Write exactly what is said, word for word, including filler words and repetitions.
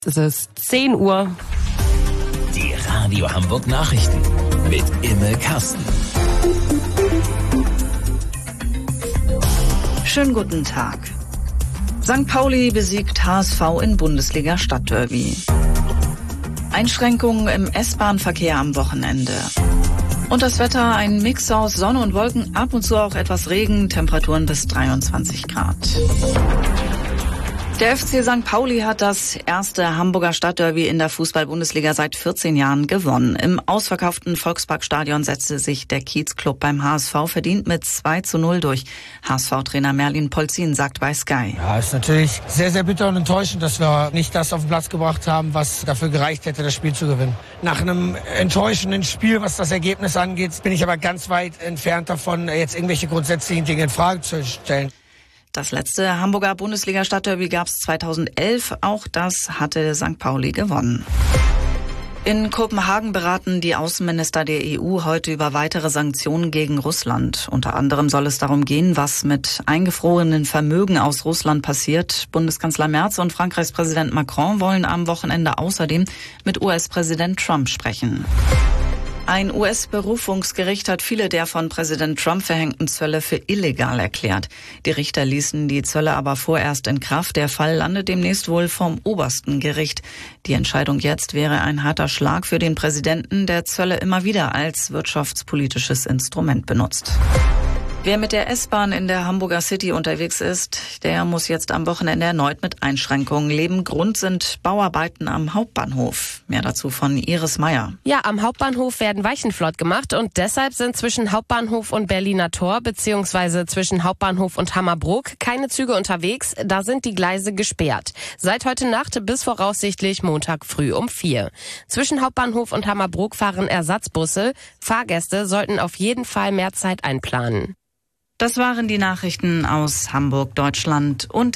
Es ist zehn Uhr. Die Radio Hamburg Nachrichten mit Imme Kasten. Schönen guten Tag. Sankt Pauli besiegt H S V in Bundesliga-Stadtderby. Einschränkungen im S-Bahn-Verkehr am Wochenende. Und das Wetter, ein Mix aus Sonne und Wolken, ab und zu auch etwas Regen, Temperaturen bis dreiundzwanzig Grad. Der F C Sankt Pauli hat das erste Hamburger Stadtderby in der Fußball-Bundesliga seit vierzehn Jahren gewonnen. Im ausverkauften Volksparkstadion setzte sich der Kiezclub beim H S V verdient mit zwei zu null durch. H S V-Trainer Merlin Polzin sagt bei Sky. Ja, ist natürlich sehr, sehr bitter und enttäuschend, dass wir nicht das auf den Platz gebracht haben, was dafür gereicht hätte, das Spiel zu gewinnen. Nach einem enttäuschenden Spiel, was das Ergebnis angeht, bin ich aber ganz weit entfernt davon, jetzt irgendwelche grundsätzlichen Dinge in Frage zu stellen. Das letzte Hamburger Bundesliga-Stadtderby gab es zweitausendelf. Auch das hatte Sankt Pauli gewonnen. In Kopenhagen beraten die Außenminister der E U heute über weitere Sanktionen gegen Russland. Unter anderem soll es darum gehen, was mit eingefrorenen Vermögen aus Russland passiert. Bundeskanzler Merz und Frankreichs Präsident Macron wollen am Wochenende außerdem mit U S-Präsident Trump sprechen. Ein U S-Berufungsgericht hat viele der von Präsident Trump verhängten Zölle für illegal erklärt. Die Richter ließen die Zölle aber vorerst in Kraft. Der Fall landet demnächst wohl vom obersten Gericht. Die Entscheidung jetzt wäre ein harter Schlag für den Präsidenten, der Zölle immer wieder als wirtschaftspolitisches Instrument benutzt. Wer mit der S-Bahn in der Hamburger City unterwegs ist, der muss jetzt am Wochenende erneut mit Einschränkungen leben. Grund sind Bauarbeiten am Hauptbahnhof. Mehr dazu von Iris Meyer. Ja, am Hauptbahnhof werden Weichen flott gemacht und deshalb sind zwischen Hauptbahnhof und Berliner Tor bzw. zwischen Hauptbahnhof und Hammerbrook keine Züge unterwegs. Da sind die Gleise gesperrt. Seit heute Nacht bis voraussichtlich Montag früh um vier. Zwischen Hauptbahnhof und Hammerbrook fahren Ersatzbusse. Fahrgäste sollten auf jeden Fall mehr Zeit einplanen. Das waren die Nachrichten aus Hamburg, Deutschland und